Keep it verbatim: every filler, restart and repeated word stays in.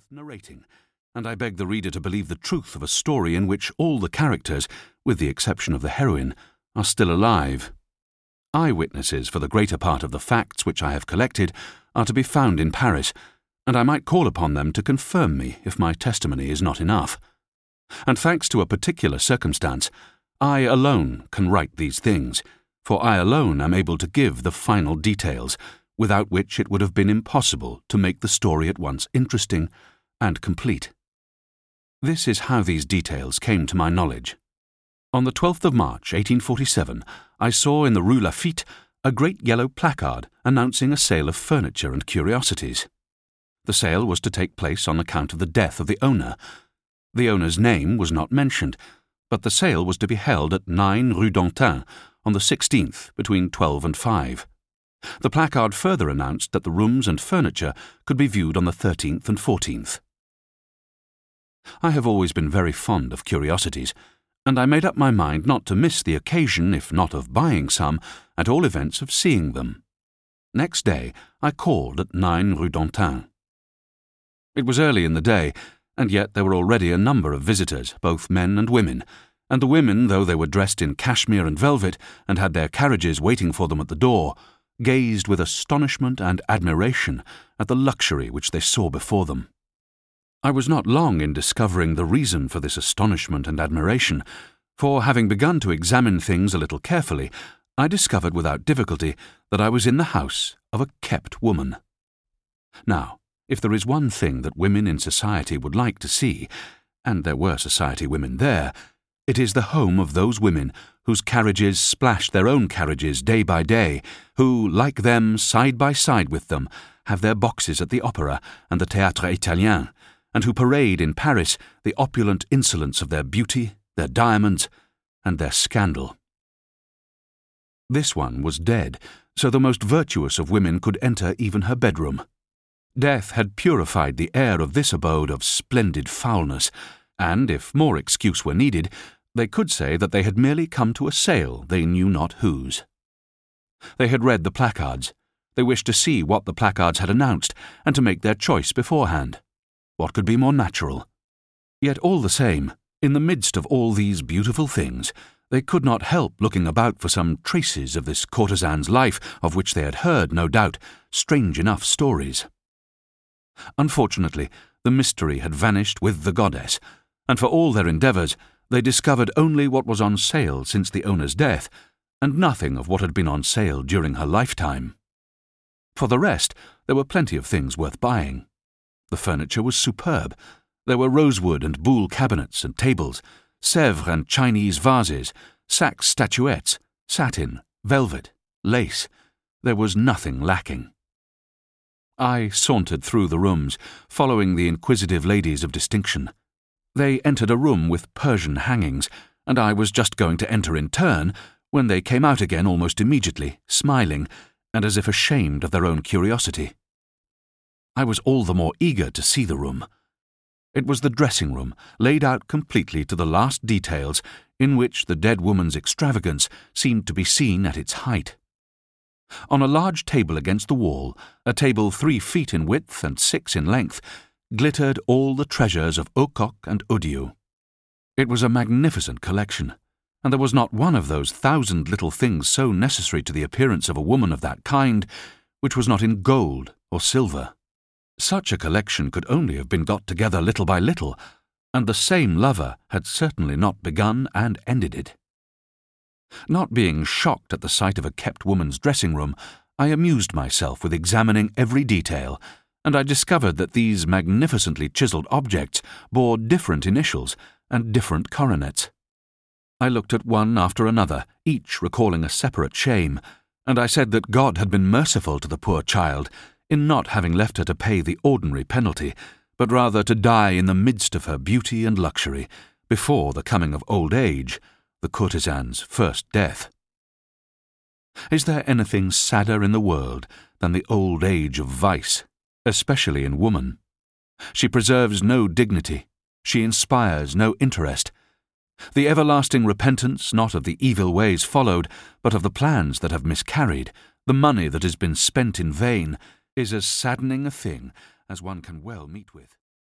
worth narrating, and I beg the reader to believe the truth of a story in which all the characters, with the exception of the heroine, are still alive. Eyewitnesses for the greater part of the facts which I have collected are to be found in Paris, and I might call upon them to confirm me if my testimony is not enough. And thanks to a particular circumstance, I alone can write these things, for I alone am able to give the final details, without which it would have been impossible to make the story at once interesting and complete. This is how these details came to my knowledge. On the twelfth of March, eighteen forty-seven, I saw in the Rue Lafitte a great yellow placard announcing a sale of furniture and curiosities. The sale was to take place on account of the death of the owner. The owner's name was not mentioned, but the sale was to be held at nine Rue d'Antin on the sixteenth between twelve and five. The placard further announced that the rooms and furniture could be viewed on the thirteenth and fourteenth. I have always been very fond of curiosities, and I made up my mind not to miss the occasion, if not of buying some, at all events of seeing them. Next day I called at nine Rue d'Antin. It was early in the day, and yet there were already a number of visitors, both men and women, and the women, though they were dressed in cashmere and velvet and had their carriages waiting for them at the door, gazed with astonishment and admiration at the luxury which they saw before them. I was not long in discovering the reason for this astonishment and admiration, for having begun to examine things a little carefully, I discovered without difficulty that I was in the house of a kept woman. Now, if there is one thing that women in society would like to see, and there were society women there, it is the home of those women whose carriages splash their own carriages day by day, who, like them, side by side with them, have their boxes at the opera and the Théâtre Italien, and who parade in Paris the opulent insolence of their beauty, their diamonds, and their scandal. This one was dead, so the most virtuous of women could enter even her bedroom. Death had purified the air of this abode of splendid foulness, and, if more excuse were needed, they could say that they had merely come to a sale they knew not whose. They had read the placards. They wished to see what the placards had announced, and to make their choice beforehand. What could be more natural? Yet all the same, in the midst of all these beautiful things, they could not help looking about for some traces of this courtesan's life, of which they had heard, no doubt, strange enough stories. Unfortunately, the mystery had vanished with the goddess, and for all their endeavours, they discovered only what was on sale since the owner's death, and nothing of what had been on sale during her lifetime. For the rest, there were plenty of things worth buying. The furniture was superb. There were rosewood and buhl cabinets and tables, Sèvres and Chinese vases, Saxe statuettes, satin, velvet, lace. There was nothing lacking. I sauntered through the rooms, following the inquisitive ladies of distinction. They entered a room with Persian hangings, and I was just going to enter in turn when they came out again almost immediately, smiling, and as if ashamed of their own curiosity. I was all the more eager to see the room. It was the dressing-room, laid out completely to the last details, in which the dead woman's extravagance seemed to be seen at its height. On a large table against the wall, a table three feet in width and six in length, glittered all the treasures of Aucoq and Odieu. It was a magnificent collection, and there was not one of those thousand little things so necessary to the appearance of a woman of that kind, which was not in gold or silver. Such a collection could only have been got together little by little, and the same lover had certainly not begun and ended it. Not being shocked at the sight of a kept woman's dressing-room, I amused myself with examining every detail, and I discovered that these magnificently chiselled objects bore different initials and different coronets. I looked at one after another, each recalling a separate shame, and I said that God had been merciful to the poor child in not having left her to pay the ordinary penalty, but rather to die in the midst of her beauty and luxury, before the coming of old age, the courtesan's first death. Is there anything sadder in the world than the old age of vice, especially in woman? She preserves no dignity, she inspires no interest. The everlasting repentance not of the evil ways followed, but of the plans that have miscarried, the money that has been spent in vain, is as saddening a thing as one can well meet with.